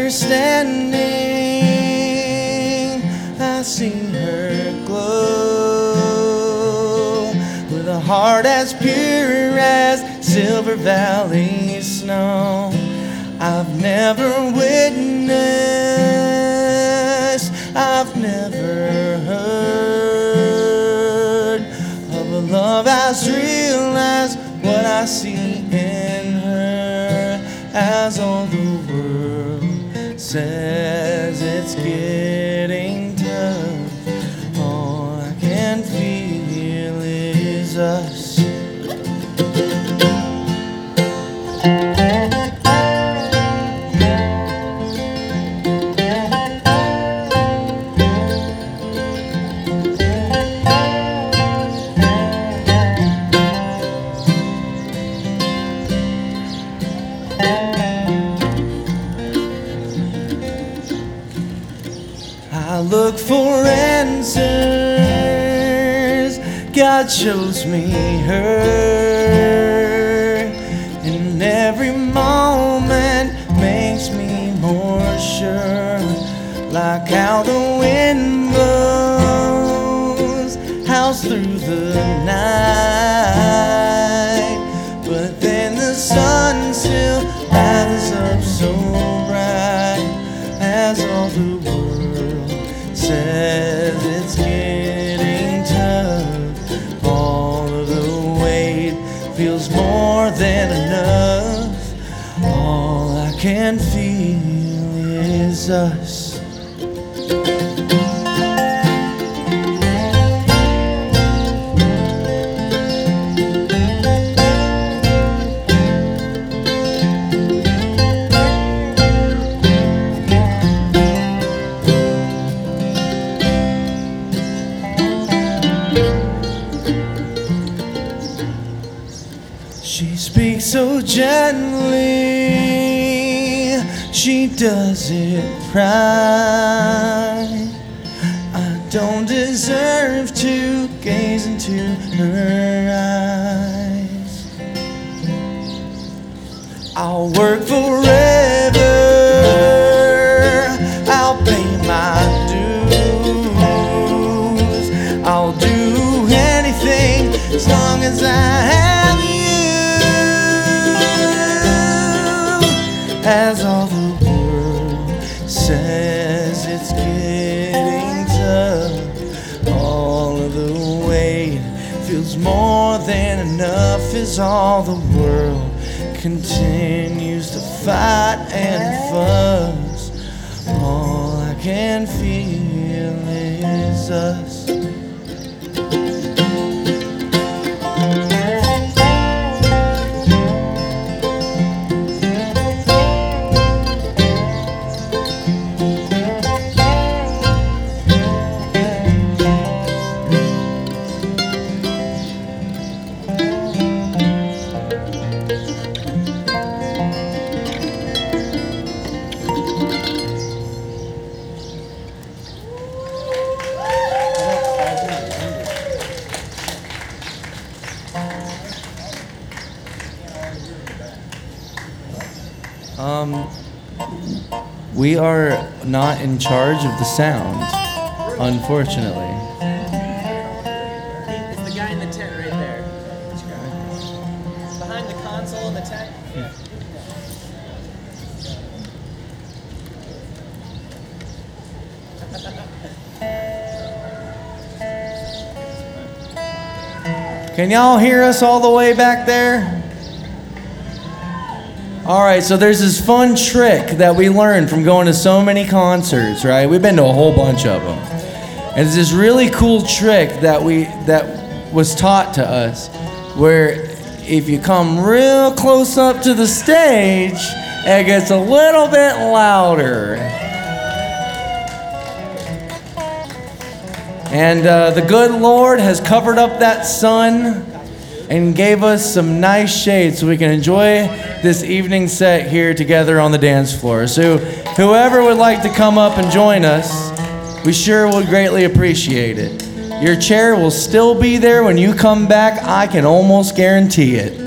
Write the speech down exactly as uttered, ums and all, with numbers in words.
standing, I see her glow with a heart as pure as Silver Valley snow. I've never witnessed, I've never heard of a love as real as what I see in her, as all the world says it's getting tough. All I can feel is us. I look for answers, God shows me her, and every moment makes me more sure, like how the wind blows house through the night, but then the sun still rises up so bright, as all the world says it's getting tough. All of the weight feels more than enough. All I can feel is us. She speaks so gently, she does it right. I don't deserve to gaze into her eyes. I'll work forever, I'll pay my dues, I'll do anything as long as I have you. As all the world says it's getting tough, all of the weight feels more than enough, as all the world continues to fight and fuss. All I can feel is us. Um, we are not in charge of the sound, unfortunately. It's the guy in the tent right there. Behind the console in the tent. Yeah. Can y'all hear us all the way back there? All right, so there's this fun trick that we learned from going to so many concerts, right? We've been to a whole bunch of them. And it's this really cool trick that we that was taught to us, where if you come real close up to the stage, it gets a little bit louder. And uh, the good Lord has covered up that sun and gave us some nice shade so we can enjoy this evening set here together on the dance floor. So whoever would like to come up and join us, we sure would greatly appreciate it. Your chair will still be there when you come back, I can almost guarantee it.